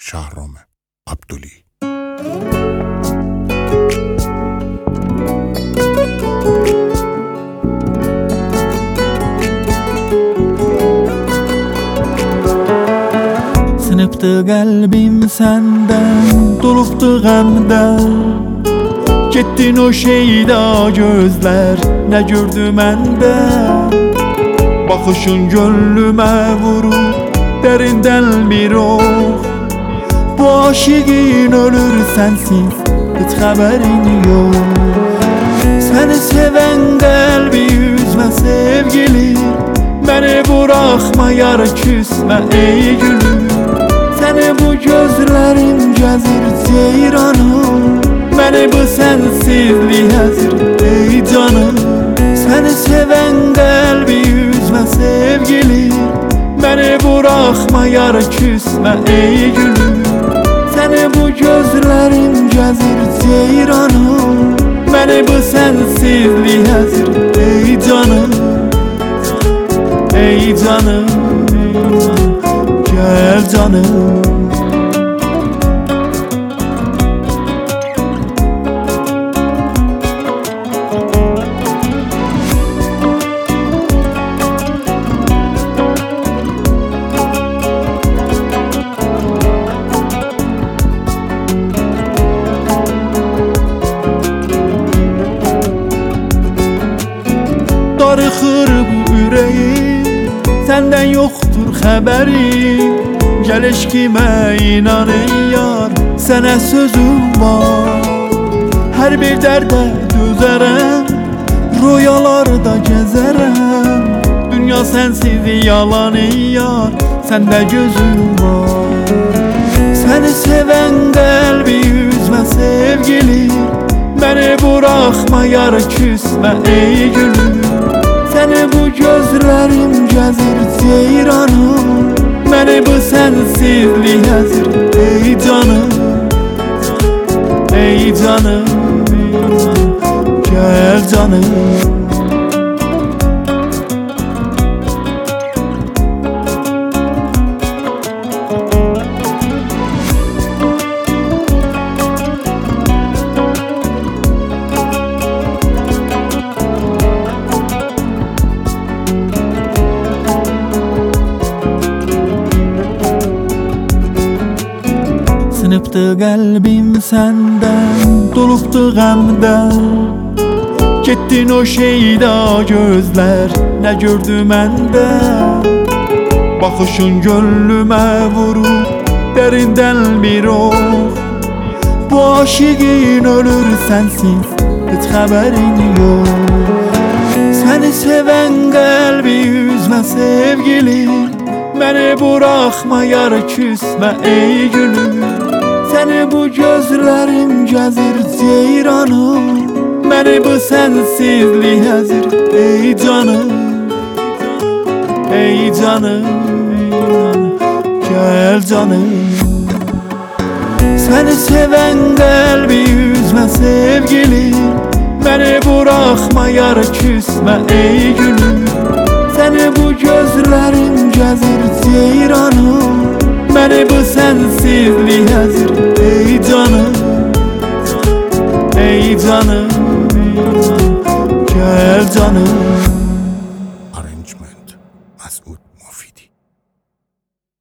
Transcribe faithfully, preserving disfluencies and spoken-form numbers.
Şahrome Abduli. Sınıptı kalbim senden, doluptu gamden. Gittin o şeyda gözler, ne gördü mende? Bakışın gönlüme vurur, derinden bir oh. Bu aşığın ölür sensiz, hiç haberin yok. Seni seven kalbi üzme sevgili, beni bırakma yar küsme ey gülüm. Seni bu gözlerim cezir ceyranım, beni bu sensizliğe hazır ey canım. Seni seven kalbi üzme sevgili, beni bırakma yar küsme ey gülüm. Seni bu gözlerim cezir ceyranım, beni bu sensizliğe hazır ey canım. Ey canım, gel canım. Darıxır bu yüreğim, senden yoktur haberi. Gel eşkime inan ey yar, sana sözüm var. Her bir derde dözerem, rüyalarda gezerem. Dünya sensiz yalan ey yar, sende gözüm var. Seni seven kalbi üzme sevgili, beni bırakma yar küsme ey gülüm. Seni bu gözlerim cezir ceyranım, beni bu sensizliğe hazır ey canım. Ey canım, gel canım. Sınıptı kalbim senden, doluptu gamden. Gittin o şeyda gözler, ne gördü mende? Bakışın gönlüme vurur, derinden bir oh. Bu aşığın ölür sensiz, hiç haberin yok. Seni seven kalbi üzme sevgili, beni bırakma yar küsme ey gülüm. Seni bu gözlerim cezir ceyranım, beni bu sensizliğe hazır ey canım. Ey canım, gel canım. Seni seven kalbi üzme sevgili, beni bırakma yar küsme ey gülüm. Seni bu gözlerim cezir ceyranım,